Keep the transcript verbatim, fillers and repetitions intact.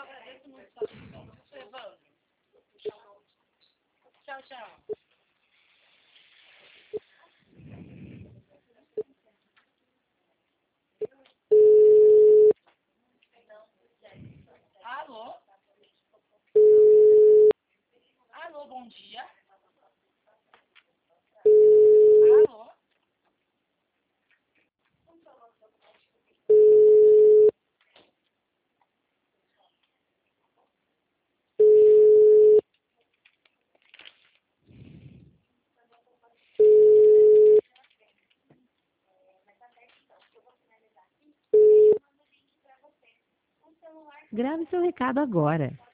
agradeço muito a sua atenção. Você, Evandro. Tchau, tchau. Alô? Alô, bom dia. Alô? Grave seu recado agora.